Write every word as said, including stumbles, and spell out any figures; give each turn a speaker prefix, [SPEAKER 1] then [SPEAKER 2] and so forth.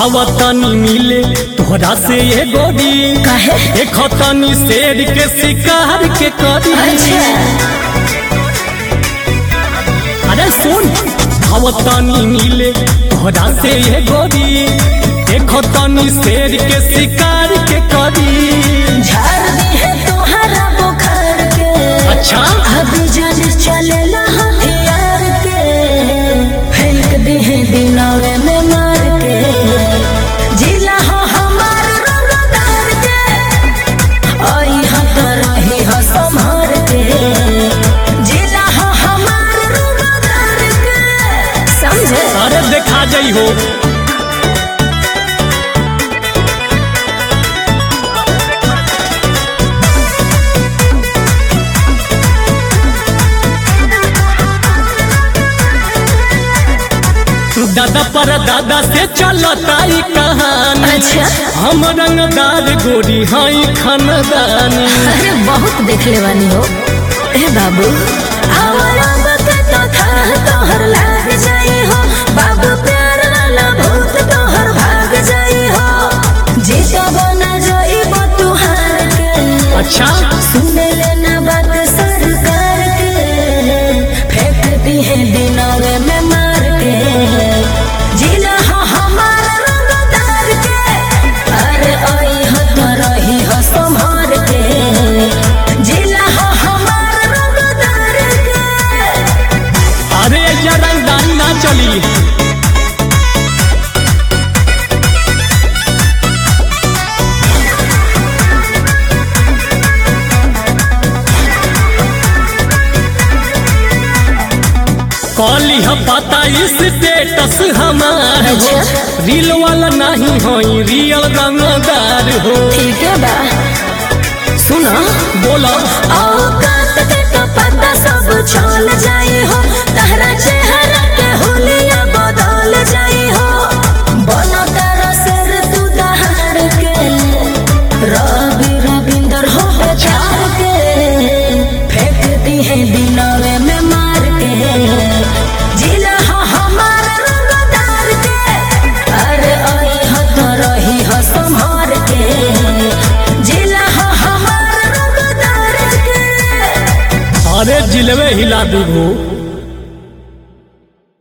[SPEAKER 1] आवतनी मिले तोहरा से ये गोरी एक तनी शेर के शिकार के करी। अरे सुन आवतनी मिले तोहरा से ये गोरी एक तनी शेर के शिकार के करी।
[SPEAKER 2] झाड़ दी है तोहरा बुखार के
[SPEAKER 1] अच्छा
[SPEAKER 2] अभी जान चले हथियार के फेंक दी है दिनवे में मार के जिला हो हमार रंगदार के आई हत रही हो संभार के जिला हो हमार रंगदार के समझे।
[SPEAKER 1] अरे देखा जाइ हो दादा पर दादा से चलता ही कहानी।
[SPEAKER 2] अच्छा
[SPEAKER 1] हम रंगदार गोरी हाई खानदानी।
[SPEAKER 2] अरे बहुत देखले वाली हो ए बाबू हमारा बके तो था तोहर लाग जाई हो बाबू प्यार वाला भूत तोहर भाग जाई हो जीजा बना जाई तू हार के।
[SPEAKER 1] अच्छा
[SPEAKER 2] सुने लेना बात सरकार के फेंक दी है दिनवे में मार के जिला हो हमारा रंगदार के अरे आई हो तो रही हो संभार के जिला हो हमारा रंगदार के।
[SPEAKER 1] अरे ये रंगदारी ना चली। कॉली हम पता स्टेटस हमार हो रील वाला नहीं हो रियल रंगदार हो।
[SPEAKER 2] ठीक है बा सुनो
[SPEAKER 1] बोला
[SPEAKER 2] औकात के तो पता सब चल जाई हो तहरा चेहरा के हुलिया बदल जाई हो बनो तारा सिर तू दहाड़ के रवि रविंदर हो बेचार के फेंक दी है दिनवे में मार के जिला हो हमारा रंगदार के अरे आई हो तो रही हो संभार के जिला हो हमारा रंगदार के।
[SPEAKER 1] अरे जिलवे हिला दूँ।